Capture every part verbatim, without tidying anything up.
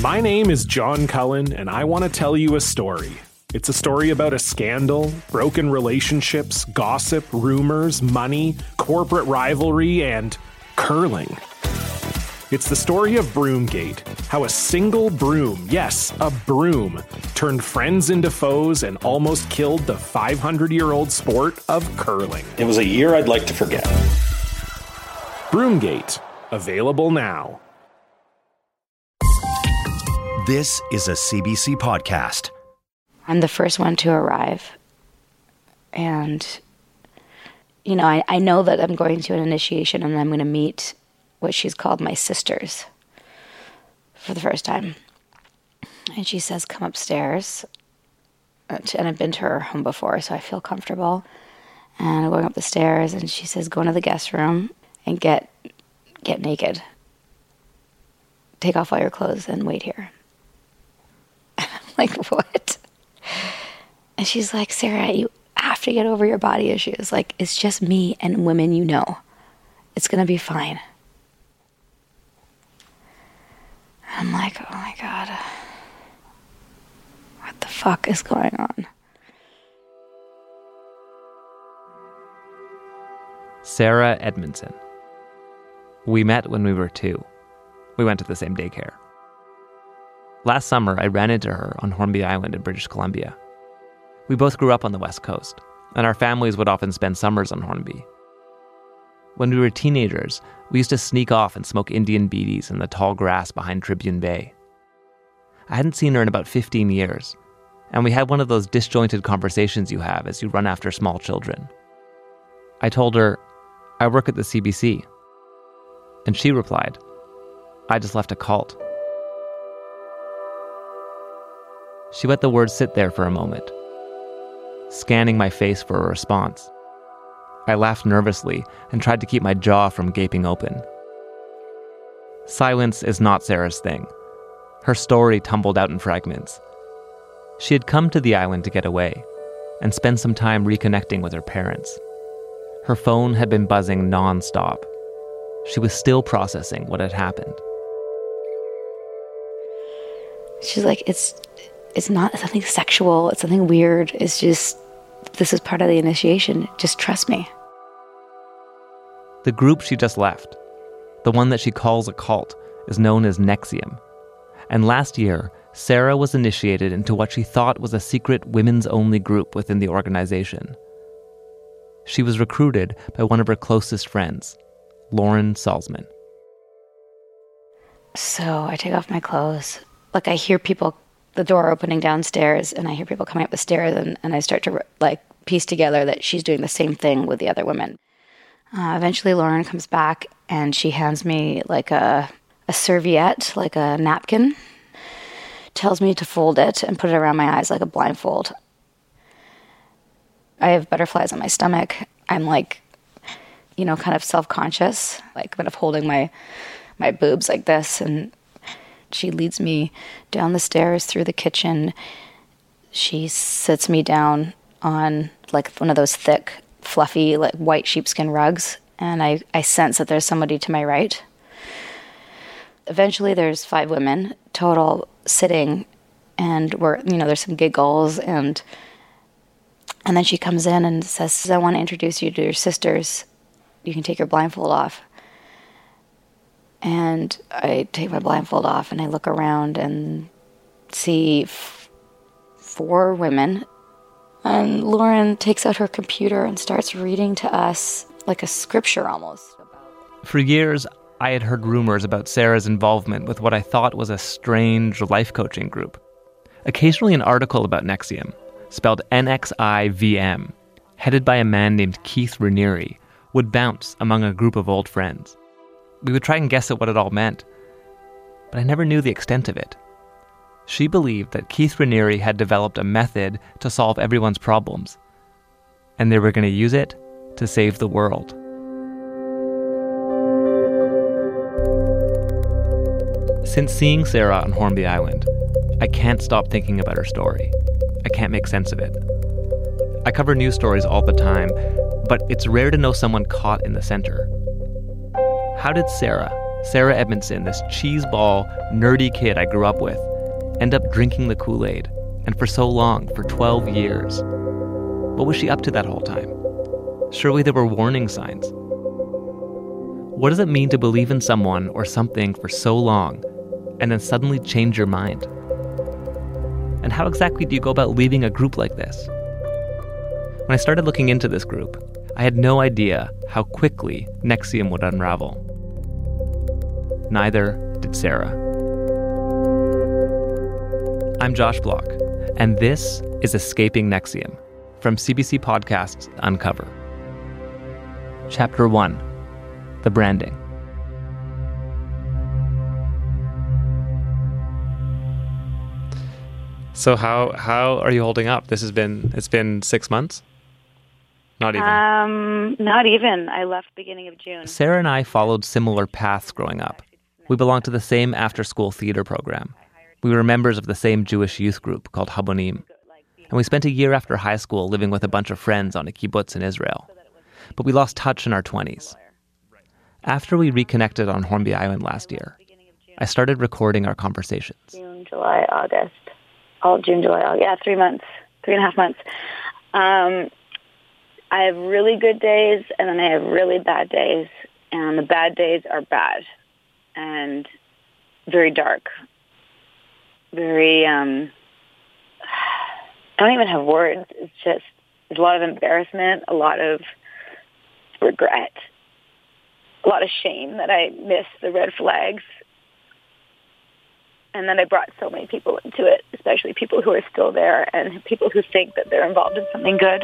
My name is John Cullen, and I want to tell you a story. It's a story about a scandal, broken relationships, gossip, rumors, money, corporate rivalry, and curling. It's the story of Broomgate, how a single broom, yes, a broom, turned friends into foes and almost killed the five hundred year old sport of curling. It was a year I'd like to forget. Broomgate, available now. This is a C B C podcast. I'm the first one to arrive. And, you know, I, I know that I'm going to an initiation and I'm going to meet what she's called my sisters for the first time. And she says, come upstairs. And I've been to her home before, so I feel comfortable. And I'm going up the stairs, and she says, go into the guest room and get get naked. Take off all your clothes and wait here. And I'm like, what? And she's like, Sarah, you have to get over your body issues. Like, it's just me and women you know. It's going to be fine. I'm like, oh my God. What the fuck is going on? Sarah Edmondson. We met when we were two. We went to the same daycare. Last summer, I ran into her on Hornby Island in British Columbia. We both grew up on the West Coast, and our families would often spend summers on Hornby. When we were teenagers, we used to sneak off and smoke Indian beaties in the tall grass behind Tribune Bay. I hadn't seen her in about fifteen years, and we had one of those disjointed conversations you have as you run after small children. I told her, I work at the C B C. And she replied, I just left a cult. She let the words sit there for a moment, scanning my face for a response. I laughed nervously and tried to keep my jaw from gaping open. Silence is not Sarah's thing. Her story tumbled out in fragments. She had come to the island to get away and spend some time reconnecting with her parents. Her phone had been buzzing non-stop. She was still processing what had happened. She's like, it's it's not something sexual, it's something weird. It's just, this is part of the initiation. Just trust me. The group she just left, the one that she calls a cult, is known as NXIVM. And last year, Sarah was initiated into what she thought was a secret women's-only group within the organization. She was recruited by one of her closest friends, Lauren Salzman. So I take off my clothes. Like, I hear people, the door opening downstairs, and I hear people coming up the stairs, and, and I start to, like, piece together that she's doing the same thing with the other women. Uh, eventually, Lauren comes back, and she hands me, like, a, a serviette, like a napkin, tells me to fold it and put it around my eyes like a blindfold. I have butterflies on my stomach. I'm, like, you know, kind of self-conscious, like, kind of holding my my boobs like this, and she leads me down the stairs through the kitchen. She sits me down on, like, one of those thick, fluffy, like, white sheepskin rugs, and I, I sense that there's somebody to my right. Eventually, there's five women total sitting, and we're, you know, there's some giggles, and and then she comes in and says, I want to introduce you to your sisters. You can take your blindfold off. And I take my blindfold off and I look around and see f- four women. And Lauren takes out her computer and starts reading to us like a scripture almost. For years, I had heard rumors about Sarah's involvement with what I thought was a strange life coaching group. Occasionally an article about NXIVM, spelled N X I V M, headed by a man named Keith Raniere, would bounce among a group of old friends. We would try and guess at what it all meant, but I never knew the extent of it. She believed that Keith Raniere had developed a method to solve everyone's problems, and they were going to use it to save the world. Since seeing Sarah on Hornby Island, I can't stop thinking about her story. I can't make sense of it. I cover news stories all the time, but it's rare to know someone caught in the center. How did Sarah, Sarah Edmondson, this cheeseball, nerdy kid I grew up with, end up drinking the Kool-Aid, and for so long, for twelve years. What was she up to that whole time? Surely there were warning signs. What does it mean to believe in someone or something for so long and then suddenly change your mind? And how exactly do you go about leaving a group like this? When I started looking into this group, I had no idea how quickly N X I V M would unravel. Neither did Sarah. I'm Josh Block, and this is Escaping N X I V M from C B C Podcasts Uncover. Chapter one, The Branding. So how how are you holding up? This has been, it's been six months? Not even. Um, not even. I left beginning of June. Sarah and I followed similar paths growing up. We belonged to the same after-school theater program. We were members of the same Jewish youth group called Habonim. And we spent a year after high school living with a bunch of friends on a kibbutz in Israel. But we lost touch in our twenties. After we reconnected on Hornby Island last year, I started recording our conversations. June, July, August. All June, July, August. Yeah, three months. Three and a half months. Um, I have really good days, and then I have really bad days. And the bad days are bad and very dark. Very, um, I don't even have words. It's just, there's a lot of embarrassment, a lot of regret, a lot of shame that I missed the red flags. And then I brought so many people into it, especially people who are still there and people who think that they're involved in something good.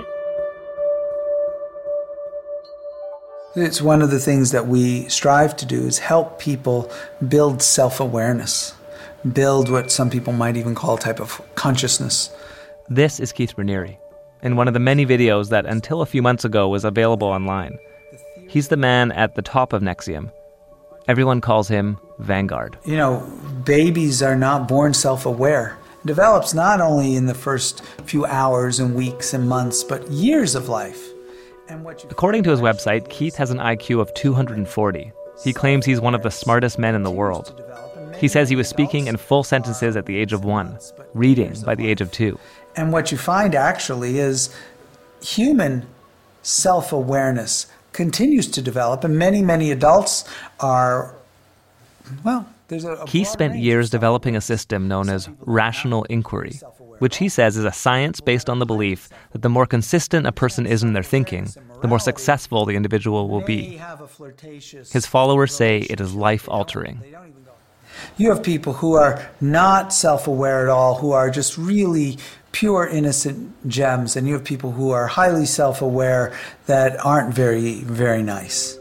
It's one of the things that we strive to do is help people build self-awareness, build what some people might even call a type of consciousness. This is Keith Raniere, in one of the many videos that until a few months ago was available online. He's the man at the top of N X I V M. Everyone calls him Vanguard. You know, babies are not born self-aware. It develops not only in the first few hours and weeks and months, but years of life. And what you According to his website, Keith has an I Q of two hundred forty. He claims he's one of the smartest men in the world. He says he was speaking in full sentences at the age of one, reading by the age of two. And what you find actually is human self-awareness continues to develop, and many, many adults are, well, there's a... a Keith spent years developing a system known as rational inquiry, which he says is a science based on the belief that the more consistent a person is in their thinking, the more successful the individual will be. His followers say it is life-altering. You have people who are not self-aware at all, who are just really pure, innocent gems, and you have people who are highly self-aware that aren't very, very nice.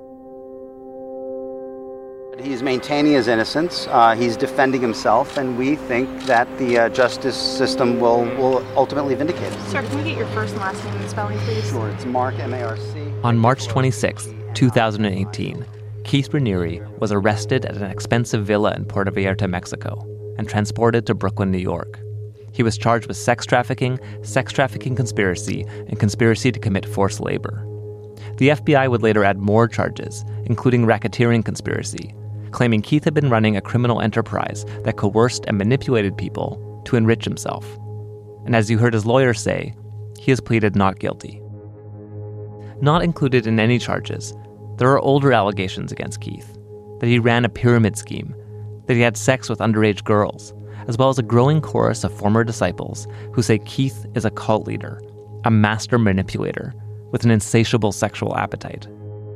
He's maintaining his innocence, uh, he's defending himself, and we think that the uh, justice system will, will ultimately vindicate him. Sir, can we get your first and last name and spelling, please? Sure, it's Mark, M A R C. On March twenty-sixth, twenty eighteen, Keith Raniere was arrested at an expensive villa in Puerto Vallarta, Mexico, and transported to Brooklyn, New York. He was charged with sex trafficking, sex trafficking conspiracy, and conspiracy to commit forced labor. The F B I would later add more charges, including racketeering conspiracy, claiming Keith had been running a criminal enterprise that coerced and manipulated people to enrich himself. And as you heard his lawyer say, he has pleaded not guilty. Not included in any charges, there are older allegations against Keith, that he ran a pyramid scheme, that he had sex with underage girls, as well as a growing chorus of former disciples who say Keith is a cult leader, a master manipulator with an insatiable sexual appetite.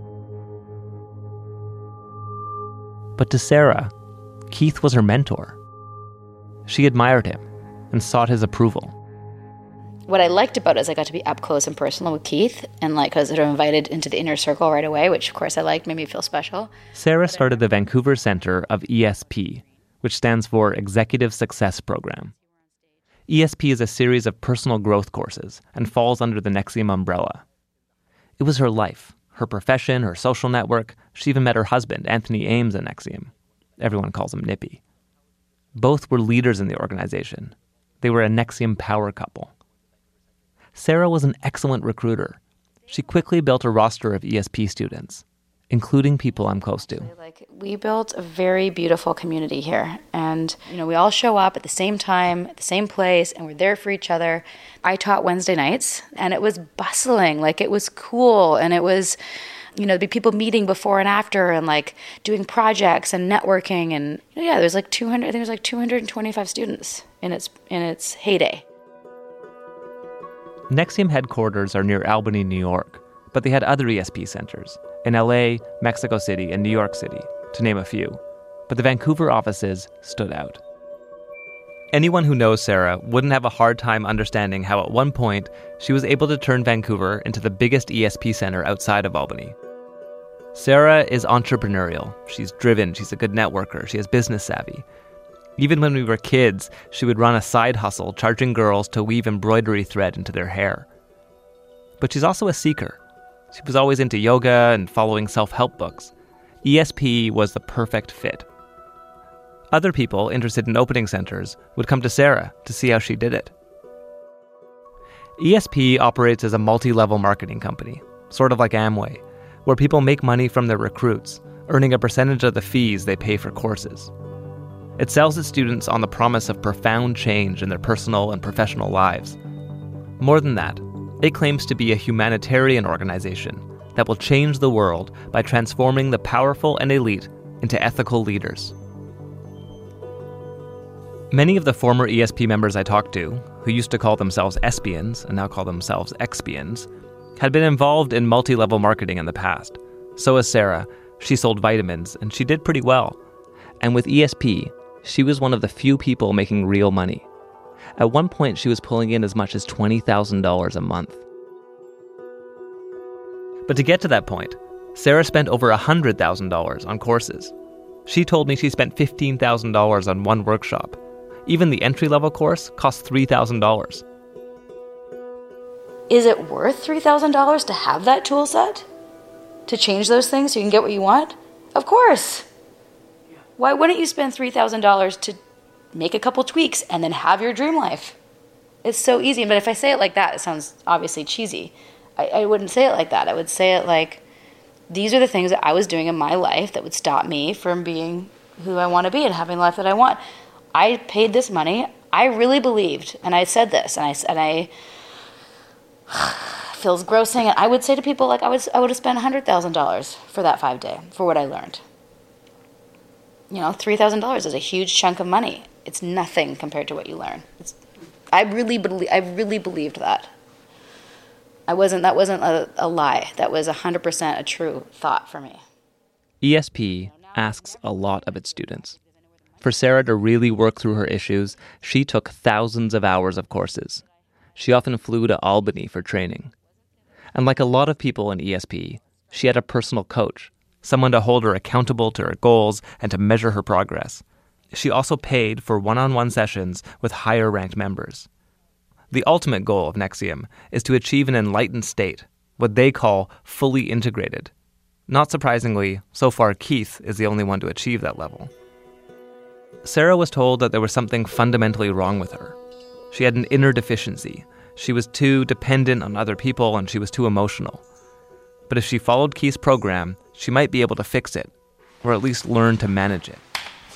But to Sarah, Keith was her mentor. She admired him and sought his approval. What I liked about it is I got to be up close and personal with Keith, and like I was sort of invited into the inner circle right away, which of course I liked, made me feel special. Sarah started the Vancouver Center of E S P, which stands for Executive Success Program. E S P is a series of personal growth courses and falls under the N X I V M umbrella. It was her life, her profession, her social network. She even met her husband, Anthony Ames, in N X I V M. Everyone calls him Nippy. Both were leaders in the organization. They were a N X I V M power couple. Sarah was an excellent recruiter. She quickly built a roster of E S P students. including people I'm close to. Like, we built a very beautiful community here, and you know, we all show up at the same time, at the same place, and we're there for each other. I taught Wednesday nights, and it was bustling. Like, it was cool, and it was, you know, there'd be people meeting before and after, and like doing projects and networking, and you know, yeah, there's like two hundred. I think there's like two hundred twenty-five students in its in its heyday. NXIVM headquarters are near Albany, New York, but they had other E S P centers in L A, Mexico City, and New York City, to name a few. But the Vancouver offices stood out. Anyone who knows Sarah wouldn't have a hard time understanding how at one point she was able to turn Vancouver into the biggest E S P center outside of Albany. Sarah is entrepreneurial. She's driven, she's a good networker, she has business savvy. Even when we were kids, she would run a side hustle charging girls to weave embroidery thread into their hair. But she's also a seeker. She was always into yoga and following self-help books. E S P was the perfect fit. Other people interested in opening centers would come to Sarah to see how she did it. E S P operates as a multi-level marketing company, sort of like Amway, where people make money from their recruits, earning a percentage of the fees they pay for courses. It sells its students on the promise of profound change in their personal and professional lives. More than that, it claims to be a humanitarian organization that will change the world by transforming the powerful and elite into ethical leaders. Many of the former E S P members I talked to, who used to call themselves Espians and now call themselves Expians, had been involved in multi-level marketing in the past. So as Sarah, she sold vitamins, and she did pretty well. And with E S P, she was one of the few people making real money. At one point, she was pulling in as much as twenty thousand dollars a month. But to get to that point, Sarah spent over one hundred thousand dollars on courses. She told me she spent fifteen thousand dollars on one workshop. Even the entry-level course cost three thousand dollars. Is it worth three thousand dollars to have that tool set? To change those things so you can get what you want? Of course. Why wouldn't you spend three thousand dollars to make a couple tweaks and then have your dream life? It's so easy. But if I say it like that, it sounds obviously cheesy. I, I wouldn't say it like that. I would say it like, these are the things that I was doing in my life that would stop me from being who I want to be and having the life that I want. I paid this money. I really believed, and I said this, and I and I feels gross saying it. I would say to people, like, I would I would have spent one hundred thousand dollars for that five day for what I learned. You know, three thousand dollars is a huge chunk of money. It's nothing compared to what you learn. It's, I really believe. I really believed that. I wasn't. That wasn't a, a lie. That was a hundred percent a true thought for me. E S P asks a lot of its students. For Sarah to really work through her issues, she took thousands of hours of courses. She often flew to Albany for training. And like a lot of people in E S P, she had a personal coach, someone to hold her accountable to her goals and to measure her progress. She also paid for one-on-one sessions with higher-ranked members. The ultimate goal of NXIVM is to achieve an enlightened state, what they call fully integrated. Not surprisingly, so far Keith is the only one to achieve that level. Sarah was told that there was something fundamentally wrong with her. She had an inner deficiency. She was too dependent on other people and she was too emotional. But if she followed Keith's program, she might be able to fix it, or at least learn to manage it.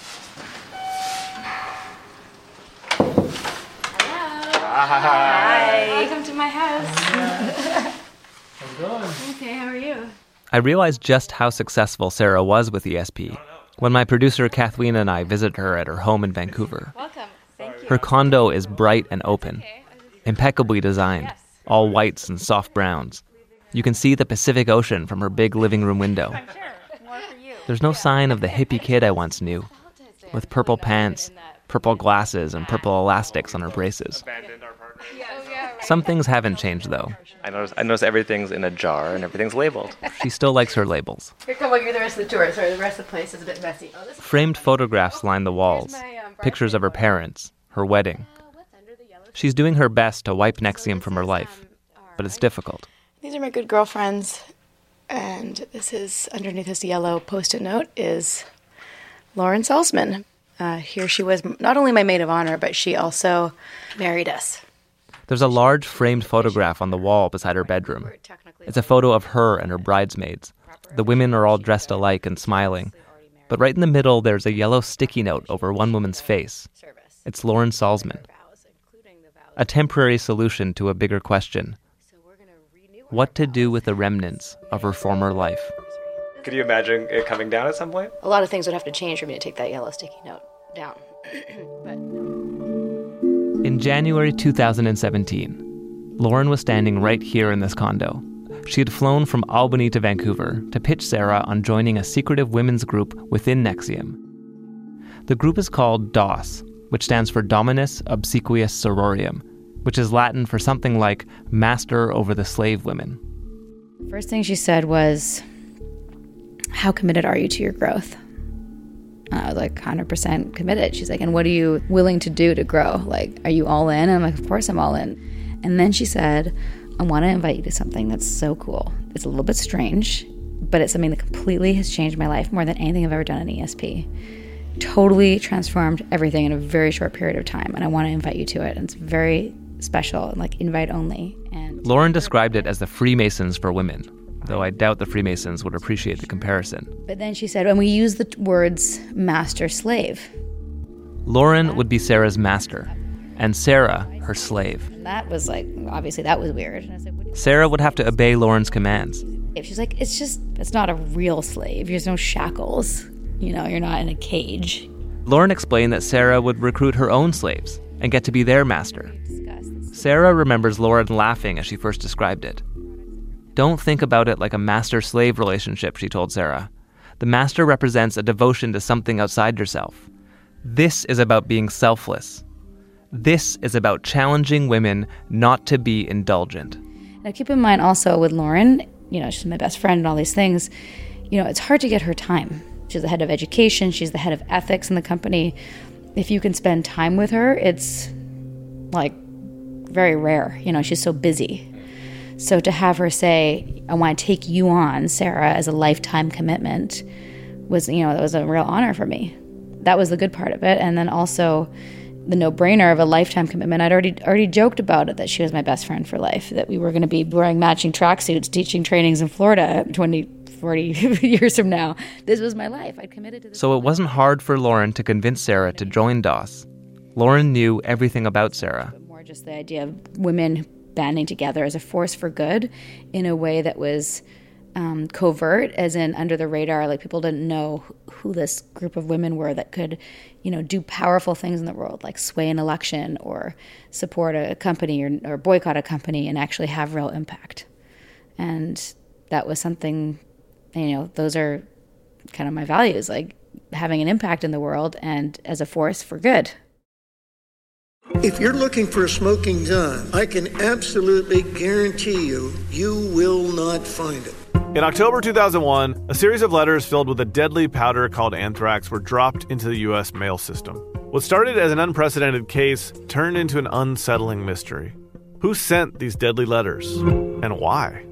Hi. Welcome to my house. How's it going? Okay, how are you? I realized just how successful Sarah was with E S P when my producer Kathleen and I visited her at her home in Vancouver. Welcome. Thank you. Her condo is bright and open, impeccably designed, all whites and soft browns. You can see the Pacific Ocean from her big living room window. I'm sure. More for you. There's no sign of the hippie kid I once knew, with purple pants, purple glasses, and purple elastics on her braces. Some things haven't changed, though. I notice, I notice everything's in a jar and everything's labeled. She still likes her labels. Here, come on, you're the rest of the tour. Sorry, the rest of the place is a bit messy. Oh, this Framed photographs line the walls, pictures of her parents, her wedding. She's doing her best to wipe NXIVM from her life, but it's difficult. These are my good girlfriends, and this is, underneath this yellow Post-it note, is Lauren Salzman. Uh, here she was not only my maid of honor, but she also married us. There's a large framed photograph on the wall beside her bedroom. It's a photo of her and her bridesmaids, The women are all dressed alike and smiling. But right in the middle, there's a yellow sticky note over one woman's face. It's Lauren Salzman. A temporary solution to a bigger question. What to do with the remnants of her former life. Could you imagine it coming down at some point? A lot of things would have to change for me to take that yellow sticky note down. But In January two thousand seventeen, Lauren was standing right here in this condo. She had flown from Albany to Vancouver to pitch Sarah on joining a secretive women's group within N X I V M. The group is called DOS, which stands for Dominus Obsequious Sororium, which is Latin for something like master over the slave women. First thing she said was, how committed are you to your growth? I was like one hundred percent committed. She's like, and what are you willing to do to grow? Like, are you all in? And I'm like, of course I'm all in. And then she said, I want to invite you to something that's so cool. It's a little bit strange, but it's something that completely has changed my life more than anything I've ever done in E S P. Totally transformed everything in a very short period of time, and I want to invite you to it. And it's very special and like invite only. And Lauren described it as the Freemasons for women, though I doubt the Freemasons would appreciate the comparison. But then she said, and we use the words master-slave. Lauren would be Sarah's master, and Sarah her slave. And that was like, obviously that was weird. And I said, what do you Sarah would have to obey Lauren's commands. She's like, it's just, it's not a real slave. There's no shackles. You know, you're not in a cage. Lauren explained that Sarah would recruit her own slaves and get to be their master. Sarah remembers Lauren laughing as she first described it. Don't think about it like a master-slave relationship, she told Sarah. The master represents a devotion to something outside yourself. This is about being selfless. This is about challenging women not to be indulgent. Now keep in mind also with Lauren, you know, she's my best friend and all these things, you know, it's hard to get her time. She's the head of education, she's the head of ethics in the company. If you can spend time with her, it's like very rare. You know, she's so busy. So to have her say, I want to take you on, Sarah, as a lifetime commitment was, you know, that was a real honor for me. That was the good part of it. And then also the no-brainer of a lifetime commitment. I'd already already joked about it, that she was my best friend for life, that we were going to be wearing matching tracksuits, teaching trainings in Florida twenty, forty years from now. This was my life. I'd committed to this. So it wasn't hard for Lauren to convince Sarah to join DOS. Lauren knew everything about Sarah. But more just the idea of women banding together as a force for good in a way that was um, covert, as in under the radar. Like, people didn't know who this group of women were that could, you know, do powerful things in the world, like sway an election or support a company or, or boycott a company and actually have real impact. And that was something, you know, those are kind of my values, like having an impact in the world and as a force for good. If you're looking for a smoking gun, I can absolutely guarantee you, you will not find it. In October two thousand one, a series of letters filled with a deadly powder called anthrax were dropped into the U S mail system. What started as an unprecedented case turned into an unsettling mystery. Who sent these deadly letters, and why?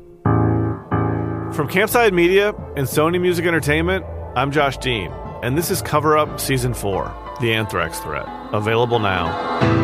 From Campside Media and Sony Music Entertainment, I'm Josh Dean, and this is Cover Up Season four, The Anthrax Threat, available now.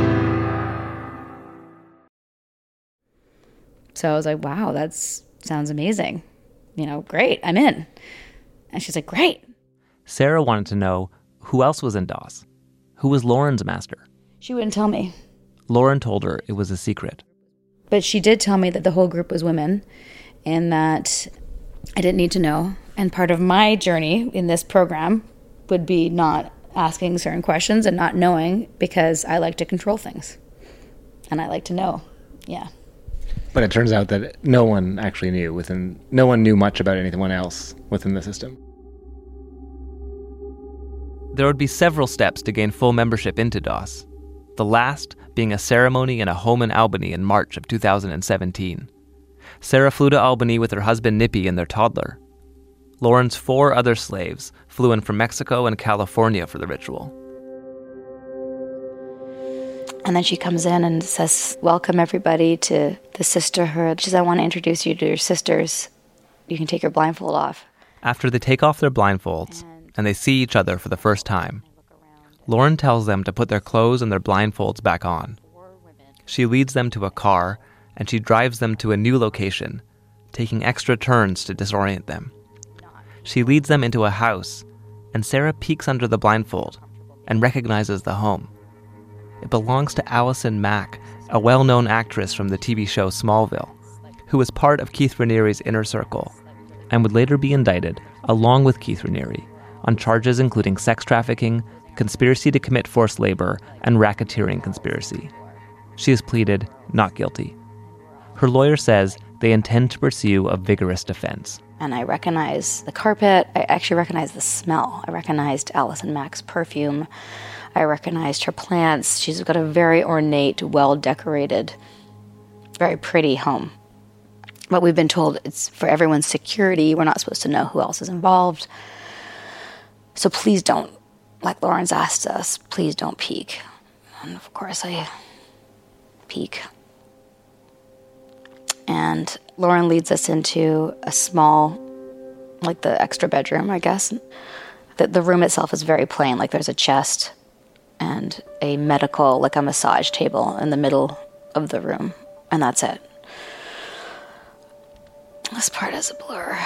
So I was like, wow, that sounds amazing. You know, great, I'm in. And she's like, great. Sarah wanted to know who else was in DOS. Who was Lauren's master? She wouldn't tell me. Lauren told her it was a secret. But she did tell me that the whole group was women and that I didn't need to know. And part of my journey in this program would be not asking certain questions and not knowing, because I like to control things. And I like to know, yeah. But it turns out that no one actually knew within, no one knew much about anyone else within the system. There would be several steps to gain full membership into DOS, the last being a ceremony in a home in Albany in March of two thousand seventeen. Sarah flew to Albany with her husband Nippy and their toddler. Lauren's four other slaves flew in from Mexico and California for the ritual. And then she comes in and says, welcome everybody to the sisterhood. She says, I want to introduce you to your sisters. You can take your blindfold off. After they take off their blindfolds and they see each other for the first time, Lauren tells them to put their clothes and their blindfolds back on. She leads them to a car and she drives them to a new location, taking extra turns to disorient them. She leads them into a house, and Sarah peeks under the blindfold and recognizes the home. It belongs to Allison Mack, a well-known actress from the T V show Smallville, who was part of Keith Raniere's inner circle and would later be indicted, along with Keith Raniere, on charges including sex trafficking, conspiracy to commit forced labor, and racketeering conspiracy. She has pleaded not guilty. Her lawyer says they intend to pursue a vigorous defense. And I recognize the carpet. I actually recognize the smell. I recognized Allison Mack's perfume. I recognized her plants. She's got a very ornate, well-decorated, very pretty home. But we've been told it's for everyone's security. We're not supposed to know who else is involved. So please don't, like Lawrence asked us, please don't peek. And of course I peek. And Lauren leads us into a small, like the extra bedroom, I guess. The, the room itself is very plain. Like there's a chest and a medical, like a massage table in the middle of the room. And that's it. This part is a blur.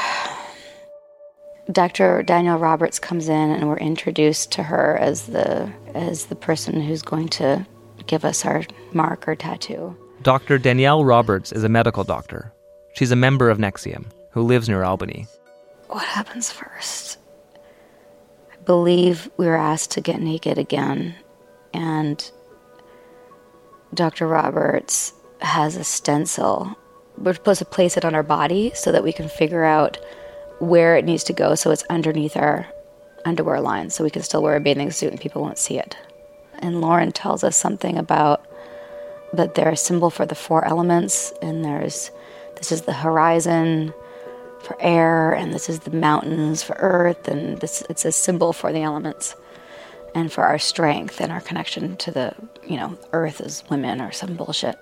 Doctor Danielle Roberts comes in and we're introduced to her as the as the person who's going to give us our mark or tattoo. Doctor Danielle Roberts is a medical doctor. She's a member of NXIVM who lives near Albany. What happens first? I believe we were asked to get naked again, and Doctor Roberts has a stencil. We're supposed to place it on our body so that we can figure out where it needs to go so it's underneath our underwear line so we can still wear a bathing suit and people won't see it. And Lauren tells us something about that they're a symbol for the four elements, and there's this is the horizon for air, and this is the mountains for earth, and this it's a symbol for the elements and for our strength and our connection to the, you know, earth as women or some bullshit.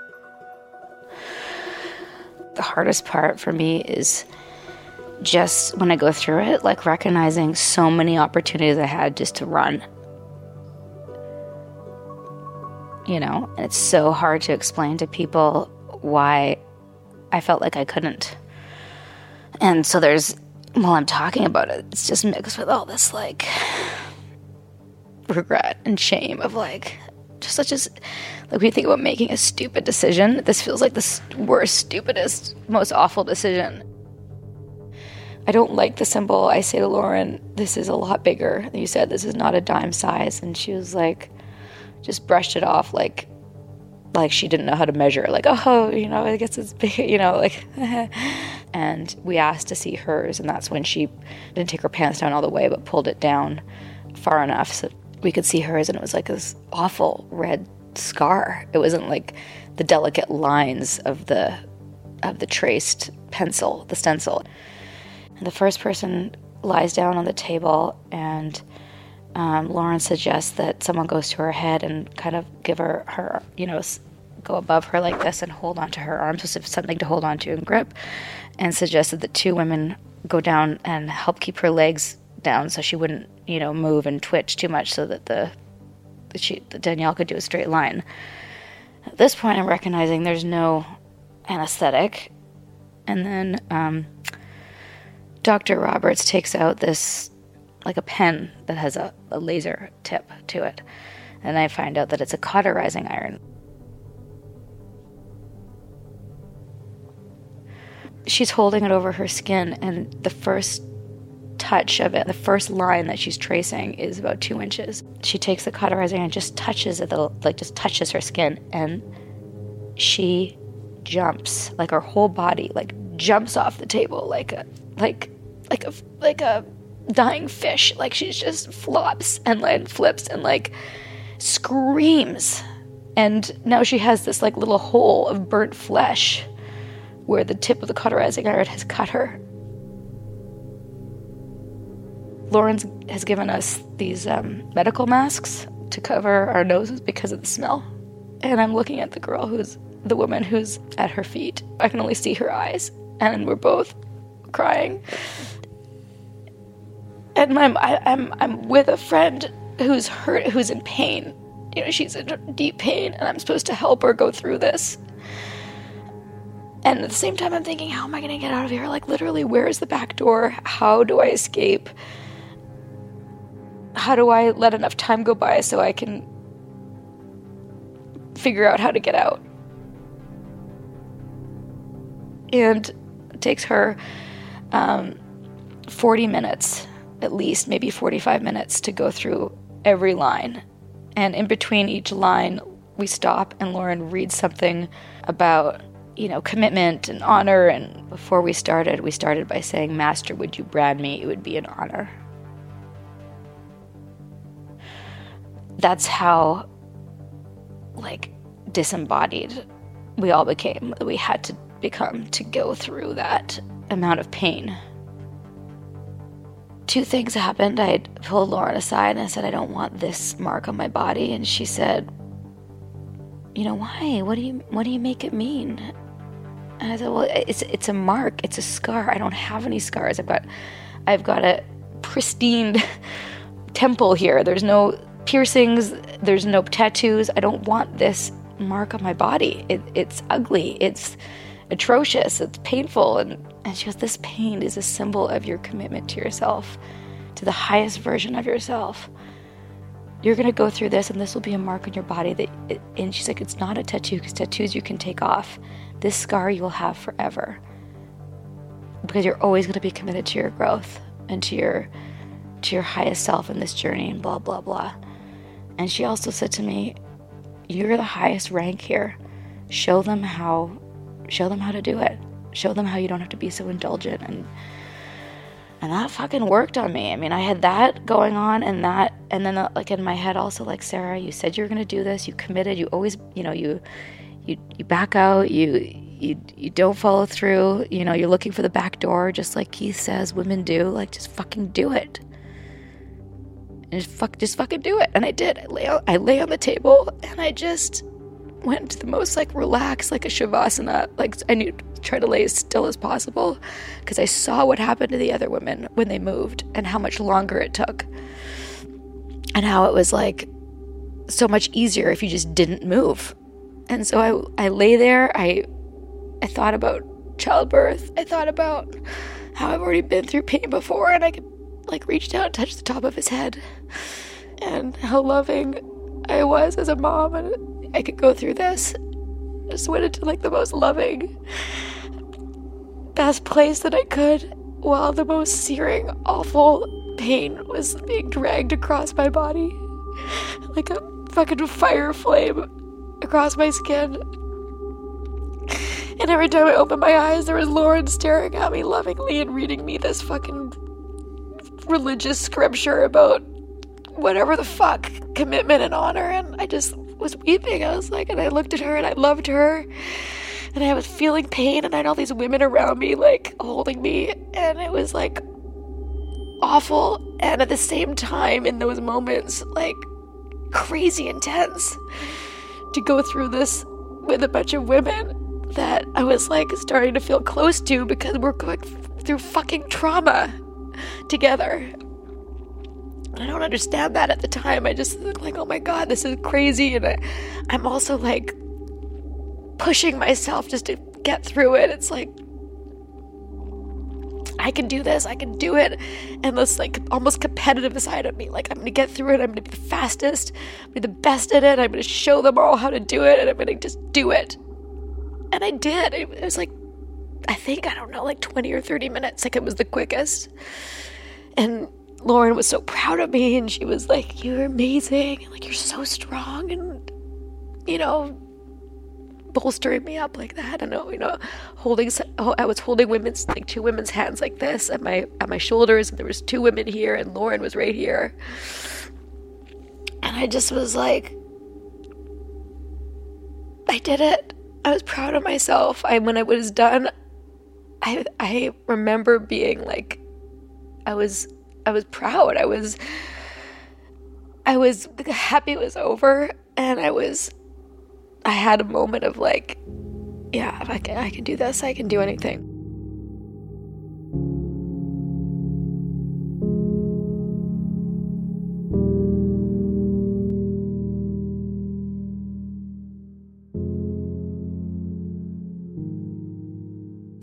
The hardest part for me is just when I go through it, like recognizing so many opportunities I had just to run. You know, and it's so hard to explain to people why I felt like I couldn't. And so there's, while I'm talking about it, it's just mixed with all this like regret and shame of like, just such as, like when you think about making a stupid decision, this feels like the worst, stupidest, most awful decision. I don't like the symbol. I say to Lauren, this is a lot bigger. And you said, this is not a dime size. And she was like, just brushed it off like like she didn't know how to measure. Like, oh, you know, I guess it's big, you know, like. And we asked to see hers, and that's when she didn't take her pants down all the way, but pulled it down far enough so we could see hers, and it was like this awful red scar. It wasn't like the delicate lines of the of the traced pencil, the stencil. And the first person lies down on the table, and um, Lauren suggests that someone goes to her head and kind of give her, her, you know, go above her like this and hold onto her arms as if something to hold onto and grip, and suggested that two women go down and help keep her legs down so she wouldn't, you know, move and twitch too much so that the that, she, that Danielle could do a straight line. At this point, I'm recognizing there's no anesthetic. And then um, Doctor Roberts takes out this, like a pen that has a, a laser tip to it. And I find out that it's a cauterizing iron. She's holding it over her skin, and the first touch of it, the first line that she's tracing is about two inches. She takes the cauterizing and just touches it, like just touches her skin, and she jumps, like her whole body, like jumps off the table, like a, like, like a, like a dying fish. Like she's just flops and like flips and like screams, and now she has this like little hole of burnt flesh where the tip of the cauterizing iron has cut her. Lauren has given us these um, medical masks to cover our noses because of the smell. And I'm looking at the girl who's, the woman who's at her feet. I can only see her eyes, and we're both crying. And I'm, I, I'm, I'm with a friend who's hurt, who's in pain. You know, she's in deep pain, and I'm supposed to help her go through this. And at the same time, I'm thinking, how am I going to get out of here? Like, literally, where is the back door? How do I escape? How do I let enough time go by so I can figure out how to get out? And it takes her um, forty minutes, at least, maybe forty-five minutes to go through every line. And in between each line, we stop and Lauren reads something about, you know, commitment and honor. And before we started, we started by saying, "Master, would you brand me? It would be an honor." That's how, like, disembodied we all became. We had to become to go through that amount of pain. Two things happened. I pulled Lauren aside and I said, "I don't want this mark on my body." And she said, "You know, why? What do you what do you make it mean?" And I said, "Well, it's it's a mark. It's a scar. I don't have any scars. I've got I've got a pristine temple here. There's no piercings. There's no tattoos. I don't want this mark on my body. It, it's ugly. It's atrocious. It's painful." And, and she goes, "This pain is a symbol of your commitment to yourself, to the highest version of yourself. You're going to go through this, and this will be a mark on your body." That, it, and she's like, "It's not a tattoo, because tattoos you can take off. This scar you will have forever, because you're always going to be committed to your growth and to your to your highest self in this journey," and blah, blah, blah. And she also said to me, "You're the highest rank here. Show them how, show them how to do it. Show them how you don't have to be so indulgent." And and that fucking worked on me. I mean, I had that going on, and that, and then uh, like in my head also, like, "Sarah, you said you were going to do this. You committed. You always, you know, you, you, you back out. You, you, you don't follow through. You know, you're looking for the back door, just like Keith says women do. Like, just fucking do it. And just fuck, just fucking do it." And I did. I lay, on, I lay on the table, and I just went to the most, like, relaxed, like a shavasana. Like, I knew to try to lay as still as possible, because I saw what happened to the other women when they moved, and how much longer it took, and how it was, like, so much easier if you just didn't move. And so I, I lay there. I, I thought about childbirth. I thought about how I've already been through pain before, and I could, like, reach down and touch the top of his head, and how loving I was as a mom, and I could go through this. I just went into, like, the most loving, best place that I could, while the most searing, awful pain was being dragged across my body like a fucking fire flame across my skin. And every time I opened my eyes, there was Lauren staring at me lovingly and reading me this fucking religious scripture about whatever the fuck, commitment and honor. And I just was weeping. I was like, and I looked at her and I loved her, and I was feeling pain, and I had all these women around me, like, holding me, and it was, like, awful, and at the same time, in those moments, like, crazy intense to go through this with a bunch of women that I was, like, starting to feel close to, because we're going through fucking trauma together. I don't understand that at the time. I just look like, oh my God, this is crazy. And I, I'm also, like, pushing myself just to get through it. It's like, I can do this, I can do it. And this, like, almost competitive side of me, like, I'm gonna get through it, I'm gonna be the fastest, I'm gonna be the best at it, I'm gonna show them all how to do it, and I'm gonna just do it. And I did. It, it was like, I think, I don't know, like twenty or thirty minutes, like, it was the quickest. And Lauren was so proud of me, and she was like, "You're amazing, like, you're so strong," and, you know, bolstering me up like that. And, you know, holding, I was holding women's, like, two women's hands like this at my at my shoulders, and there was two women here, and Lauren was right here. And I just was like, I did it. I was proud of myself. I when I was done, I I remember being like, I was I was proud. I was I was happy it was over, and I was I had a moment of, like, yeah, I can I can do this. I can do anything.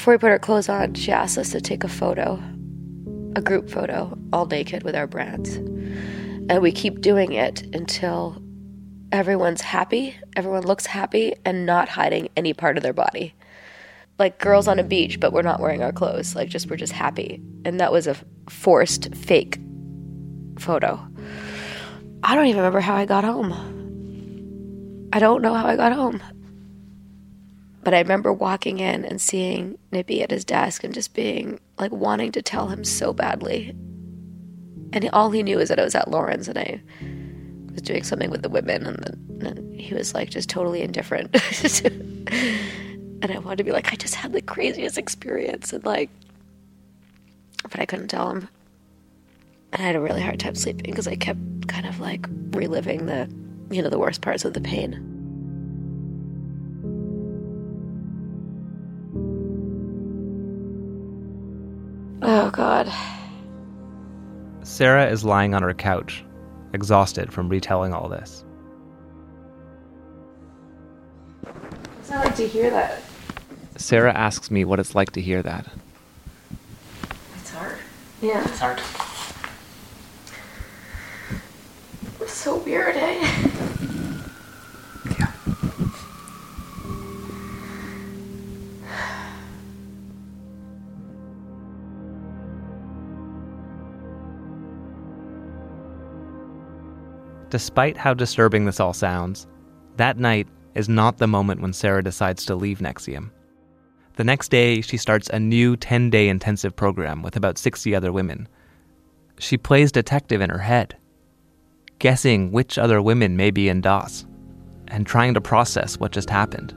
before we put our clothes on, she asked us to take a photo, a group photo, all naked with our brands. And we keep doing it until everyone's happy, everyone looks happy, and not hiding any part of their body. Like girls on a beach, but we're not wearing our clothes. Like just we're just happy. And that was a forced, fake photo. I don't even remember how I got home. I don't know how I got home. But I remember walking in and seeing Nippy at his desk and just being like wanting to tell him so badly. And all he knew is that I was at Lauren's and I was doing something with the women, and then and he was like just totally indifferent. And I wanted to be like, I just had the craziest experience, and like, but I couldn't tell him. And I had a really hard time sleeping because I kept kind of like reliving the, you know, the worst parts of the pain. Oh, God. Sarah is lying on her couch, exhausted from retelling all this. It's not like to hear that. Sarah asks me what it's like to hear that. It's hard. Yeah. It's hard. It's so weird, eh? Yeah. Despite how disturbing this all sounds, that night is not the moment when Sarah decides to leave N X I V M. The next day, she starts a new ten-day intensive program with about sixty other women. She plays detective in her head, guessing which other women may be in D O S, and trying to process what just happened.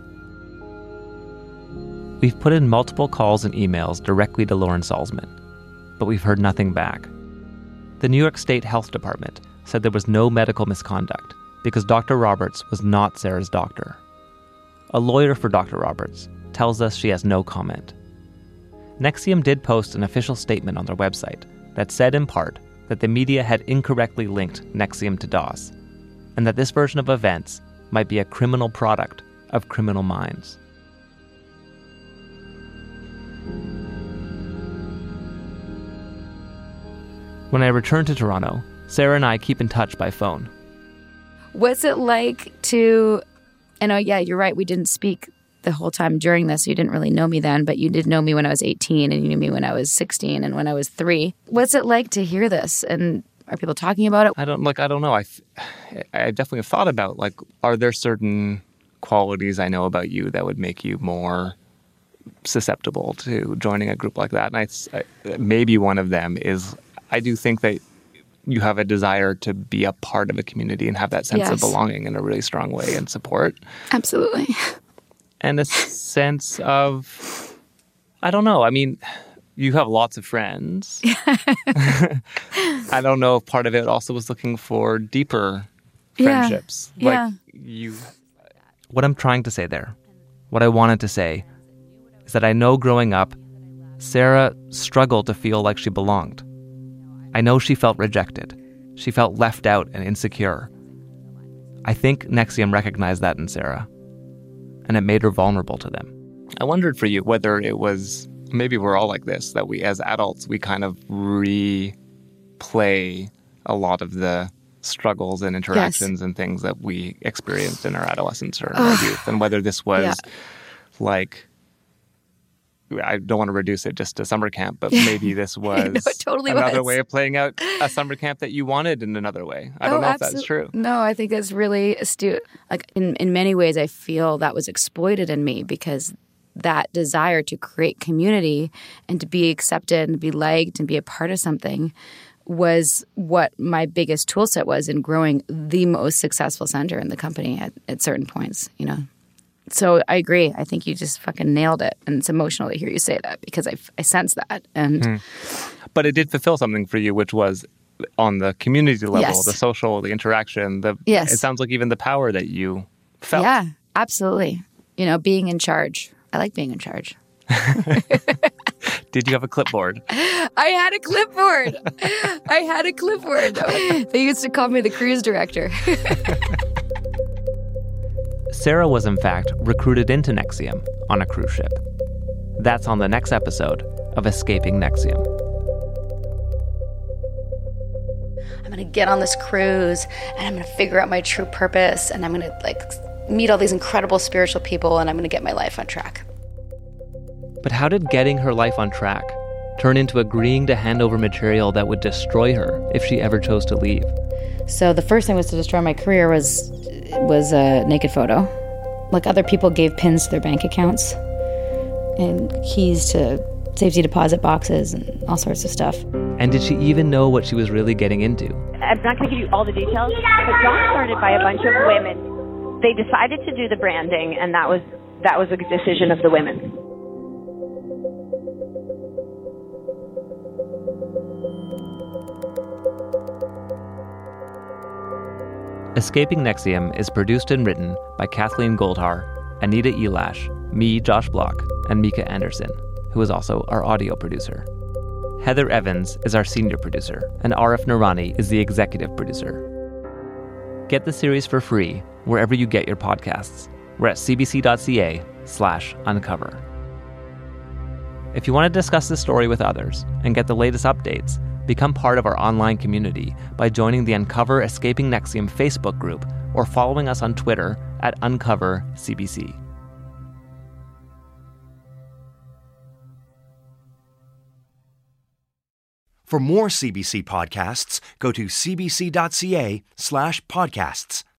We've put in multiple calls and emails directly to Lauren Salzman, but we've heard nothing back. The New York State Health Department said there was no medical misconduct because Doctor Roberts was not Sarah's doctor. A lawyer for Doctor Roberts tells us she has no comment. N X I V M did post an official statement on their website that said in part that the media had incorrectly linked N X I V M to D O S, and that this version of events might be a criminal product of criminal minds. When I return to Toronto, Sarah and I keep in touch by phone. What's it like to, I know, yeah, you're right, we didn't speak the whole time during this. You didn't really know me then, but you did know me when I was eighteen, and you knew me when I was sixteen and when I was three. What's it like to hear this? And are people talking about it? I don't, like, I don't know. I, I definitely have thought about, like, are there certain qualities I know about you that would make you more susceptible to joining a group like that? And I, I, maybe one of them is, I do think that you have a desire to be a part of a community and have that sense Yes. of belonging in a really strong way and support. Absolutely. And a sense of, I don't know, I mean, you have lots of friends. I don't know if part of it also was looking for deeper friendships. Yeah. Like yeah. you. What I'm trying to say there, what I wanted to say, is that I know growing up, Sarah struggled to feel like she belonged. I know she felt rejected. She felt left out and insecure. I think N X I V M recognized that in Sarah, and it made her vulnerable to them. I wondered for you whether it was, maybe we're all like this, that we as adults, we kind of replay a lot of the struggles and interactions yes. and things that we experienced in our adolescence or in our youth, and whether this was yeah. like, I don't want to reduce it just to summer camp, but maybe this was no, it totally another was. way of playing out a summer camp that you wanted in another way. I don't oh, know if that's true. No, I think that's really astute. Like in, in many ways, I feel that was exploited in me because that desire to create community and to be accepted and to be liked and be a part of something was what my biggest tool set was in growing the most successful center in the company at, at certain points, you know. So I agree. I think you just fucking nailed it. And it's emotional to hear you say that because I, I sense that. And mm. But it did fulfill something for you, which was on the community level, yes. the social, the interaction. The, yes. It sounds like even the power that you felt. Yeah, absolutely. You know, being in charge. I like being in charge. Did you have a clipboard? I had a clipboard. I had a clipboard. They used to call me the cruise director. Sarah was, in fact, recruited into N X I V M on a cruise ship. That's on the next episode of Escaping N X I V M. I'm going to get on this cruise and I'm going to figure out my true purpose and I'm going to like meet all these incredible spiritual people and I'm going to get my life on track. But how did getting her life on track turn into agreeing to hand over material that would destroy her if she ever chose to leave? So the first thing was to destroy my career was was a naked photo. Like other people gave pins to their bank accounts and keys to safety deposit boxes and all sorts of stuff. And did she even know what she was really getting into? I'm not going to give you all the details, but Dawn started by a bunch of women. They decided to do the branding, and that was that was a decision of the women. Escaping N X I V M is produced and written by Kathleen Goldhar, Anita Elash, me, Josh Block, and Mika Anderson, who is also our audio producer. Heather Evans is our senior producer, and Arif Noorani is the executive producer. Get the series for free wherever you get your podcasts. We're at cbc.ca slash uncover. If you want to discuss this story with others and get the latest updates, become part of our online community by joining the Uncover Escaping N X I V M Facebook group or following us on Twitter at Uncover C B C. For more C B C podcasts, go to cbc.ca slash podcasts.